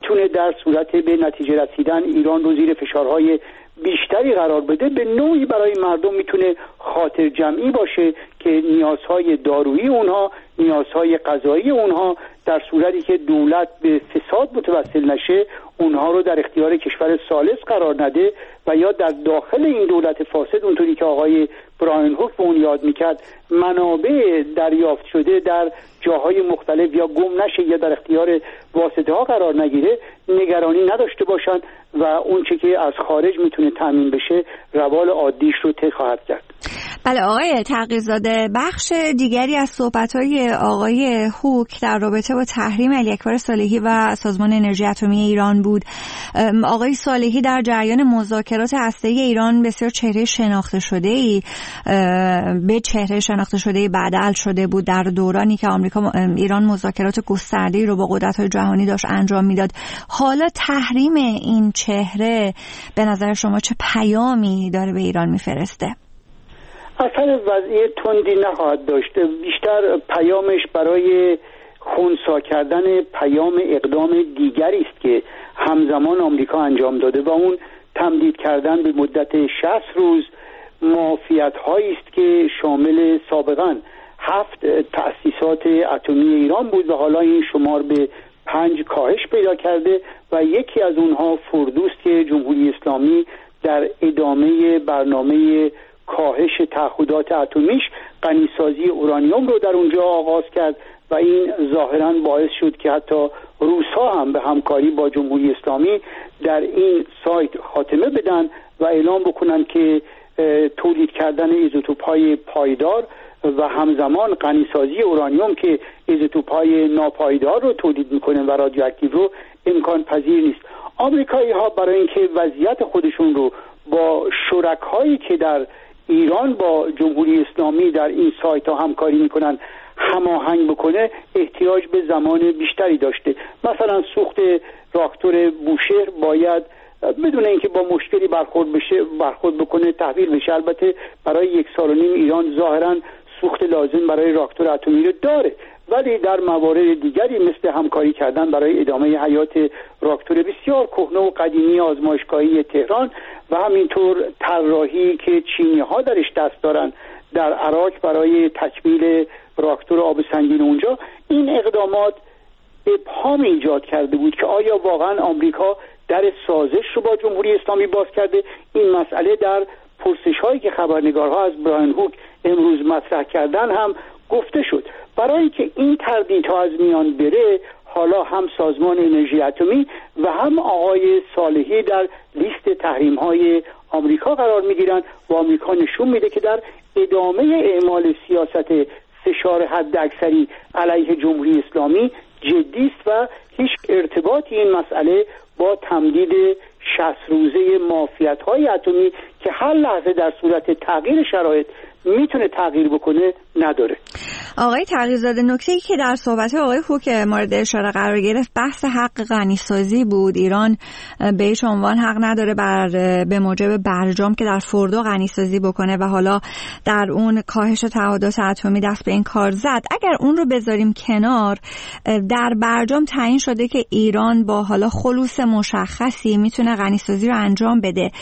میتونه در صورت به نتیجه رسیدن ایران رو زیر فشارهای بیشتری قرار بده، به نوعی برای مردم میتونه خاطر جمعی باشه که نیازهای دارویی اونها، نیازهای غذایی اونها در صورتی که دولت به فساد متوسل نشه اونها رو در اختیار کشور ثالث قرار نده و یا در داخل این دولت فاسد اونطوری که آقای براین هوک به اون یاد میکرد منابع دریافت شده در جاهای مختلف یا گم نشه یا در اختیار واسطه ها قرار نگیره، نگرانی نداشته باشن و اون چه که از خارج میتونه تامین بشه روال عادیش رو طی خواهد کرد. بله آقای تقی‌زاده، بخش دیگری از صحبت‌های آقای هوک در رابطه با تحریم علی‌اکبر صالحی و سازمان انرژی اتمی ایران بود. آقای صالحی در جریان مذاکرات هسته‌ای ایران بسیار چهره شناخته شده‌ای بدل شده بود در دورانی که ایران مذاکرات گسترده‌ای رو با قدرت‌های جهانی داشت انجام میداد. حالا تحریم این چهره به نظر شما چه پیامی داره به ایران میفرسته؟ اثر وضعی تندی نخواهد داشت، بیشتر پیامش برای خنثی کردن پیام اقدام دیگری است که همزمان آمریکا انجام داده و اون تمدید کردن به مدت 60 روز معافیت‌هایی است که شامل سابقاً 7 تأسیسات اتمی ایران بود و حالا این شمار به 5 کاهش پیدا کرده و یکی از اونها فردوست که جمهوری اسلامی در ادامه برنامه کاهش تعهدات اتمیش غنیسازی اورانیوم رو در اونجا آغاز کرد و این ظاهراً باعث شد که حتی روس‌ها هم به همکاری با جمهوری اسلامی در این سایت خاتمه بدن و اعلام بکنن که تولید کردن ایزوتوپ‌های پایدار و همزمان غنیسازی اورانیوم که ایزوتوپ‌های ناپایدار رو تولید میکنه و رادیواکتیو رو امکان پذیر نیست. آمریکایی‌ها برای اینکه وضعیت خودشون رو با شرکایی که در ایران با جمهوری اسلامی در این سایت ها همکاری میکنن هماهنگ بکنه احتیاج به زمان بیشتری داشته. مثلا سوخت راکتور بوشهر باید بدون اینکه با مشکلی برخورد بکنه تحویل بشه. البته برای 1.5 سال ایران ظاهرا سوخت لازم برای راکتور اتمی رو داره، ولی در موارد دیگری مثل همکاری کردن برای ادامه حیات راکتور بسیار کهنه و قدیمی آزمایشگاهی تهران و همینطور طراحی که چینی‌ها درش دست دارن در عراق برای تکمیل راکتور آب سنگین اونجا، این اقدامات ابهام ایجاد کرده بود که آیا واقعا آمریکا در سازش رو با جمهوری اسلامی باز کرده. این مسئله در پرسش‌هایی که خبرنگارها از براین هوک امروز مطرح کردن هم گفته شد. برای که این تردیدها از میان بره، حالا هم سازمان انرژی اتمی و هم آقای صالحی در لیست تحریم‌های آمریکا قرار می‌گیرند و آمریکا نشون میده که در ادامه اعمال سیاست فشار حداکثری علیه جمهوری اسلامی جدی است و هیچ ارتباطی این مسئله با تمدید 60 روزه معافیت‌های اتمی که هر لحظه در صورت تغییر شرایط میتونه تغییر بکنه نداره. آقای تقی‌زاده، نکته‌ای که در صحبت آقای هوک مورد اشاره قرار گرفت بحث حق غنیسازی بود. ایران به هیچ عنوان حق نداره به موجب برجام که در فردا غنیسازی بکنه و حالا در اون کاهش تعهدات اتمی دست به این کار زد. اگر اون رو بذاریم کنار، در برجام تعیین شده که ایران با حالا خلوص مشخصی میتونه غنیسازی رو انجام بده،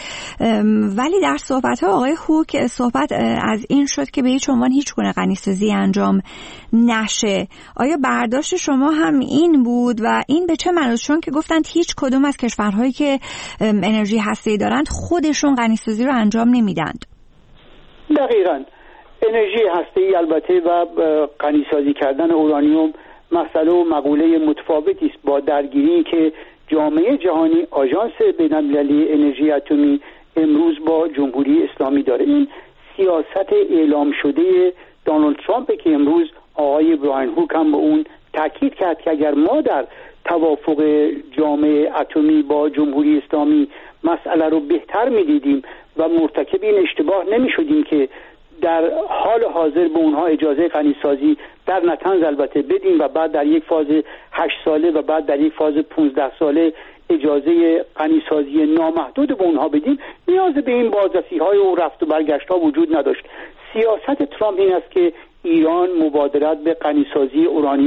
ولی در صحبت آقای هوک صحبت از این شد که به هیچ عنوان هیچ گونه غنیسازی انجام نشه. آیا برداشت شما هم این بود و این به چه معنی؟ چون که گفتند هیچ کدوم از کشورهایی که انرژی هسته‌ای دارند خودشون غنیسازی رو انجام نمیدند. دقیقاً. انرژی هسته‌ای البته و غنیسازی کردن اورانیوم مسئله و مقوله متفاوتی است با درگیری که جامعه جهانی، آژانس بین‌المللی انرژی اتمی امروز با جمهوری اسلامی داره. این سیاست اعلام شده دونالد ترامپ که امروز آقای براین هوک هم به اون تاکید کرد که اگر ما در توافق جامعه اتمی با جمهوری اسلامی مسئله رو بهتر می‌دیدیم و مرتکب این اشتباه نمی‌شدیم که در حال حاضر به اونها اجازه غنیسازی در نطنز البته بدیم و بعد در یک فاز 8 ساله و بعد در یک فاز 15 ساله اجازه غنیسازی نامحدود به اونها بدیم، نیاز به این بازرسی‌های و رفت و برگشت‌ها وجود نداشت. سیاست ترامپ این است که ایران مبادرت به غنیسازی اورانیوم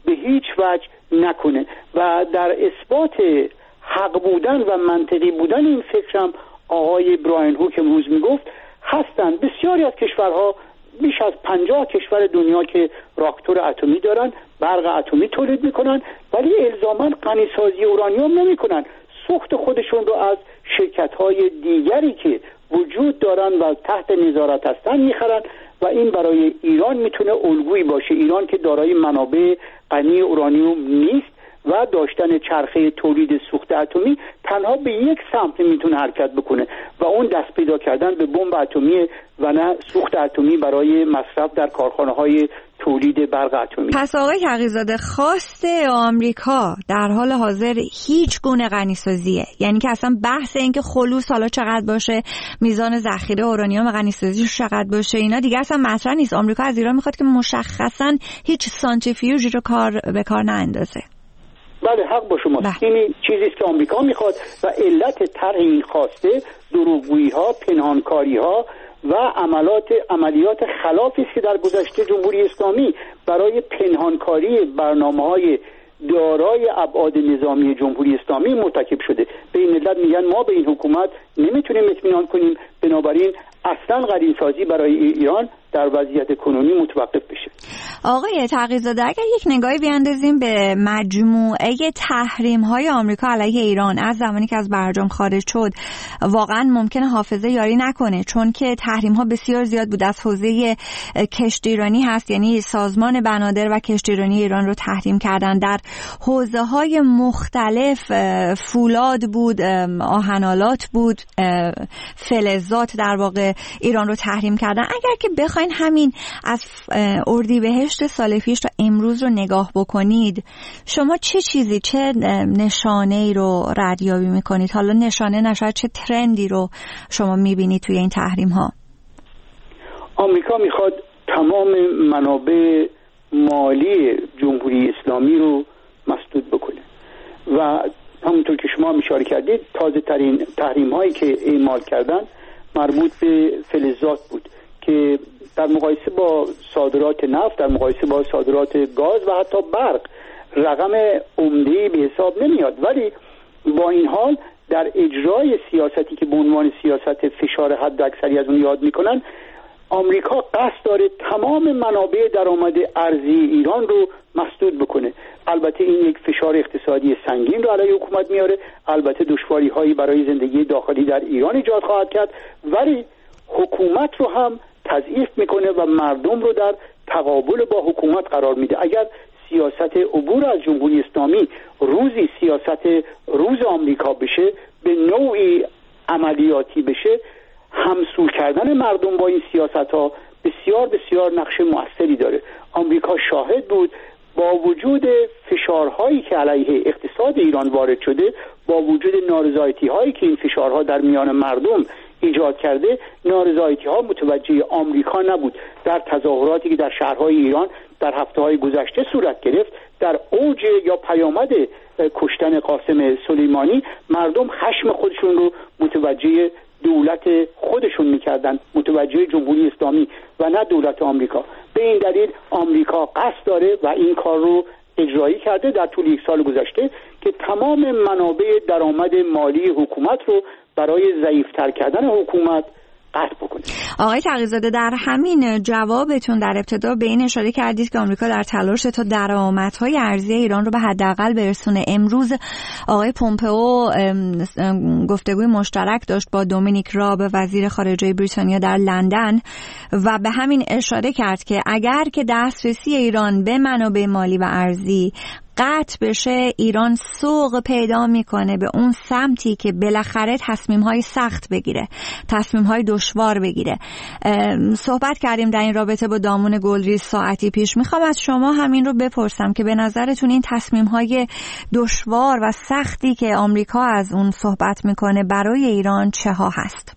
به هیچ وجه نکنه. و در اثبات حق بودن و منطقی بودن این فکرم آقای براین هوک امروز میگفت هستند بسیاری از کشورها، بیش از 50 کشور دنیا که راکتور اتمی دارن، برق اتمی تولید میکنن، ولی الزاما غنیسازی اورانیوم نمیکنن. سوخت خودشون رو از شرکت‌های دیگری که وجود دارن و تحت نظارت هستن میخرن و این برای ایران میتونه الگویی باشه. ایران که دارای منابع غنی اورانیوم نیست و داشتن چرخه تولید سوخت اتمی تنها به یک سمت میتونه حرکت بکنه و اون دست پیدا کردن به بمب اتمی و نه سوخت اتمی برای مصرف در کارخانه‌های تولید برق اتمی. پس آقای تقی‌زاده خواست آمریکا در حال حاضر هیچ گونه غنیسازیه، یعنی که اصلا بحث این که خلوص حالا چقدر باشه، میزان ذخیره اورانیوم غنیسازیش چقدر باشه، اینا دیگه اصلا مطرح نیست. آمریکا از ایران میخواد که مشخصا هیچ سانتریفیوژی رو به کار ناندازه. بله حق با شماست. این چیزی است که آمریکا میخواد و علت طرح این خواسته دروغگویی‌ها، پنهانکاری‌ها و عملیات خلافی است که در گذشته جمهوری اسلامی برای پنهانکاری برنامه‌های دارای ابعاد نظامی جمهوری اسلامی مرتکب شده. به این علت میگن ما به این حکومت نمیتونیم اطمینان کنیم، بنابراین اصلا غنی‌سازی برای ایران در وضعیت کنونی متوقف بشه. آقای تقی‌زاده اگر یک نگاهی بیاندازیم به مجموعه تحریم‌های آمریکا علیه ایران از زمانی که از برجام خارج شد، واقعا ممکنه حافظه یاری نکنه، چون که تحریم‌ها بسیار زیاد بود. از حوزه کشتیرانی هست، یعنی سازمان بنادر و کشتیرانی ایران رو تحریم کردن. در حوزه‌های مختلف فولاد بود، آهن‌آلات بود، فلزات در واقع ایران رو تحریم کردن. اگر که بخواین همین از اردیبهشت سال پیش تا امروز رو نگاه بکنید، شما چه نشانه‌ای رو ردیابی میکنید؟ حالا نشانه نشاید، چه ترندی رو شما میبینید توی این تحریم ها؟ آمریکا میخواد تمام منابع مالی جمهوری اسلامی رو مسدود بکنه و همونطور که شما اشاره کردید تازه ترین تحریم هایی که اعمال کردن مربوط به فلزات بود که در مقایسه با صادرات نفت، در مقایسه با صادرات گاز و حتی برق رقم عمده‌ای به حساب نمیاد، ولی با این حال در اجرای سیاستی که به عنوان سیاست فشار حداکثری از اون یاد میکنن، آمریکا قصد داره تمام منابع درآمد ارزی ایران رو مسدود بکنه. البته این یک فشار اقتصادی سنگین رو علیه حکومت میاره، البته دشواری‌هایی برای زندگی داخلی در ایران ایجاد خواهد کرد، ولی حکومت رو هم تضعیف میکنه و مردم رو در تقابل با حکومت قرار میده. اگر سیاست عبور از جمهوری اسلامی روزی سیاست روز آمریکا بشه، به نوعی عملیاتی بشه، همسو کردن مردم با این سیاست‌ها بسیار بسیار نقش مؤثری داره. آمریکا شاهد بود با وجود فشارهایی که علیه اقتصاد ایران وارد شده، با وجود نارضایتی‌هایی که این فشارها در میان مردم ایجاد کرده، نارضایتی‌ها متوجه آمریکا نبود. در تظاهراتی که در شهرهای ایران در هفته‌های گذشته صورت گرفت، در اوج یا پیامد کشتن قاسم سلیمانی، مردم خشم خودشون رو متوجه دولت خودشون میکردن، متوجه جمهوری اسلامی و نه دولت آمریکا. به این دلیل آمریکا قصد داره و این کار رو اجرایی کرده در طول یک سال گذشته که تمام منابع درآمد مالی حکومت رو برای ضعیف‌تر کردن حکومت قطع بکنید. آقای تقی‌زاده در همین جوابتون در ابتدا به این اشاره کردید که آمریکا در تلاش تا درآمدهای ارزی ایران رو به حداقل برسونه. امروز آقای پومپئو گفتگوی مشترک داشت با دومینیک راب وزیر خارجه بریتانیا در لندن و به همین اشاره کرد که اگر که دسترسی ایران به منابع مالی و ارزی قطع بشه، ایران سوق پیدا میکنه به اون سمتی که بالاخره تصمیم‌های سخت بگیره، تصمیم‌های دشوار بگیره. صحبت کردیم در این رابطه با دامون گلریز ساعتی پیش. میخوام از شما همین رو بپرسم که به نظرتون این تصمیم‌های دشوار و سختی که آمریکا از اون صحبت میکنه برای ایران چه ها هست؟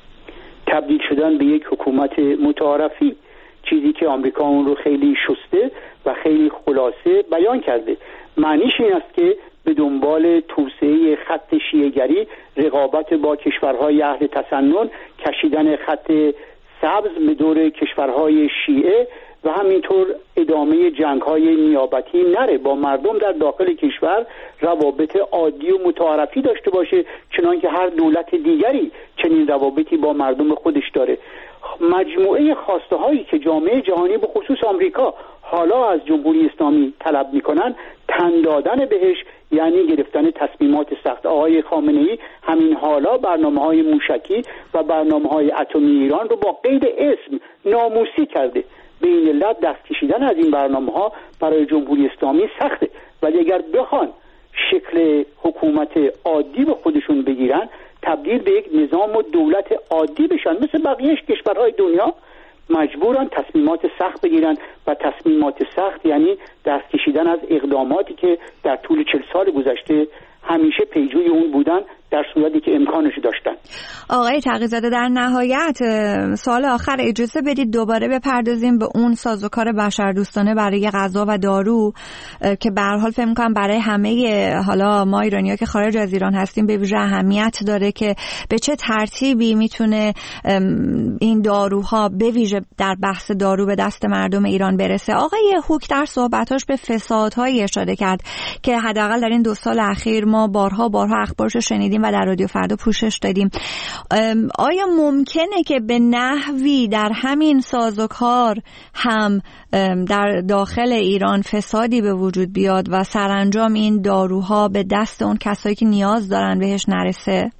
تبدیل شدن به یک حکومت متعارفی، چیزی که آمریکا اون رو خیلی شسته و خیلی خلاصه بیان کرده. معنیش این است که به دنبال توسعه خط شیعه‌گری، رقابت با کشورهای اهل تسنن، کشیدن خط سبز به دور کشورهای شیعه و همینطور ادامه جنگ‌های نیابتی نره، با مردم در داخل کشور روابط عادی و متعارفی داشته باشه، چنانکه هر دولت دیگری چنین روابطی با مردم خودش داره. مجموعه خواسته هایی که جامعه جهانی به خصوص آمریکا حالا از جمهوری اسلامی طلب میکنن، تن دادن بهش یعنی گرفتن تصمیمات سخت. آقای خامنه‌ای همین حالا برنامه‌های موشکی و برنامه‌های اتمی ایران رو با قید اسم ناموسی کرده. به این علت دست کشیدن از این برنامه‌ها برای جمهوری اسلامی سخته، ولی اگر بخوان شکل حکومت عادی به خودشون بگیرن، تبدیل به یک نظام و دولت عادی بشن، مثل بقیه کشورهای دنیا، مجبورن تصمیمات سخت بگیرن و تصمیمات سخت یعنی دست کشیدن از اقداماتی که در طول 40 سال گذشته همیشه پیجوی اون بودن در صورتی که امکانش داشتن. آقای تقی‌زاده، در نهایت سال آخر اجازه بدید دوباره بپردازیم به اون سازوکار بشردوستانه برای غذا و دارو که به هر حال فکر می‌کنم برای همه حالا ما ایرانی‌ها که خارج از ایران هستیم به ویژه اهمیت داره که به چه ترتیبی میتونه این داروها به ویژه در بحث دارو به دست مردم ایران برسه. آقای هوک در صحبتاش به فسادهایی اشاره کرد که حداقل در این 2 سال اخیر ما بارها اخبارش شنیدیم و در رادیو فردا پوشش دادیم. آیا ممکنه که به نحوی در همین سازوکار هم در داخل ایران فسادی به وجود بیاد و سرانجام این داروها به دست اون کسایی که نیاز دارن بهش نرسه؟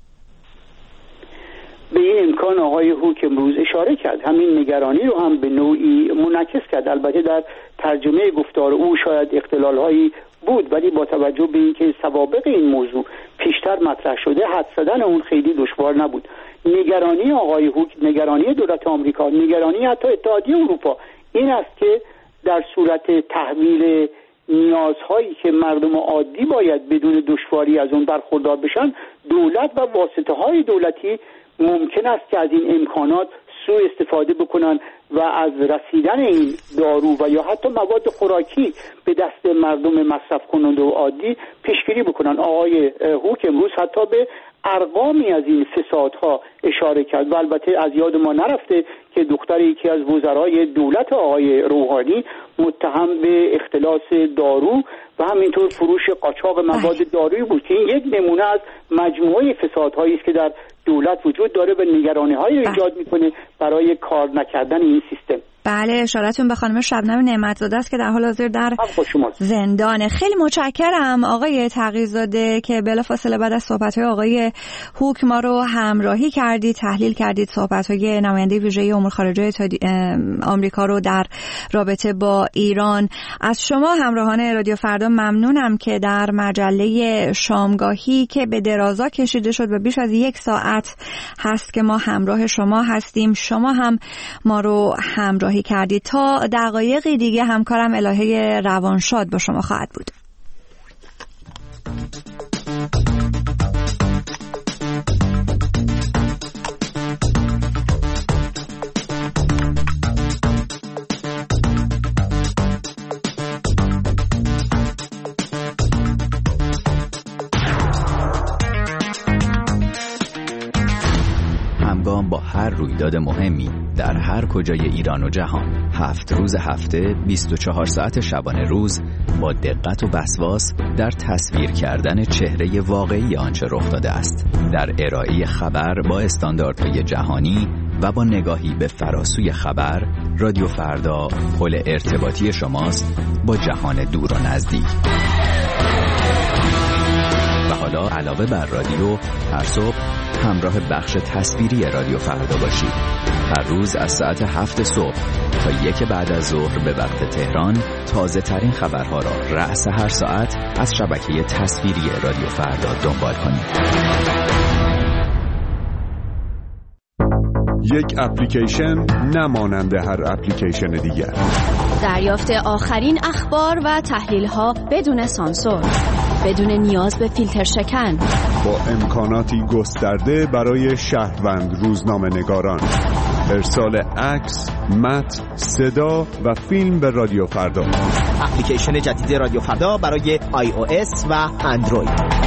به این امکان آقای هوک امروز اشاره کرد، همین نگرانی رو هم به نوعی منعکس کرد. البته در ترجمه گفتار او شاید اختلال‌هایی بود، ولی با توجه به اینکه سوابق این موضوع پیشتر مطرح شده، حد زدن اون خیلی دشوار نبود. نگرانی آقای هوک، نگرانی دولت آمریکا، نگرانی حتی اتحادیه اروپا این است که در صورت تحویل نیازهایی که مردم عادی باید بدون دشواری از اون برخوردار بشن، دولت و واسطه‌های دولتی ممکن است که از این امکانات سوء استفاده بکنن و از رسیدن این دارو و یا حتی مواد خوراکی به دست مردم مصرف کننده و عادی پیشگیری بکنن. آقای هوک امروز حتی به ارقامی از این فسادها اشاره کرد و البته از یاد ما نرفته که دختر یکی از وزرای دولت آقای روحانی متهم به اختلاس دارو و همینطور فروش قاچاق مواد دارویی بود که این یک نمونه از مجموعه فسادهایی است که در دولت وجود داره و نگرانی‌هایی رو ایجاد می‌کنه برای کار نکردن این سیستم. بله، اشارتون به خانم شبنم نعمت‌زاده است که در حال حاضر در زندانه. خیلی متشکرم آقای تقی‌زاده که بلافاصله بعد از صحبت‌های آقای هوک ما رو همراهی کردید، تحلیل کردید صحبت‌های نماینده ویژه امور خارجه آمریکا رو در رابطه با ایران. از شما همراهان رادیو فردا ممنونم که در مجله شامگاهی که به درازا کشیده شد و بیش از 1 ساعت هست که ما همراه شما هستیم، شما هم ما رو همراهی کردید. تا دقایقی دیگه همکارم الهه روانشاد با شما خواهد بود. همگام با هر رویداد مهمی در هر کجای ایران و جهان، 7 روز هفته 24 ساعت شبانه روز با دقت و وسواس در تصویر کردن چهره واقعی آنچه رخ داده است، در ارائه خبر با استانداردهای جهانی و با نگاهی به فراسوی خبر، رادیو فردا پل ارتباطی شماست با جهان دور و نزدیک. و حالا علاوه بر رادیو، هر صبح همراه بخش تصویری رادیو فردا باشید. هر روز از ساعت 7 صبح تا 1 بعد از ظهر به وقت تهران تازه ترین خبرها را رأس هر ساعت از شبکه تصویری رادیو فردا دنبال کنید. یک اپلیکیشن نمانند هر اپلیکیشن دیگر. دریافت آخرین اخبار و تحلیل‌ها بدون سانسور، بدون نیاز به فیلتر شکن، با امکاناتی گسترده برای شهروند روزنامه‌نگاران. ارسال عکس، متن، صدا و فیلم به رادیو فردا. اپلیکیشن جدید رادیو فردا برای iOS و اندروید.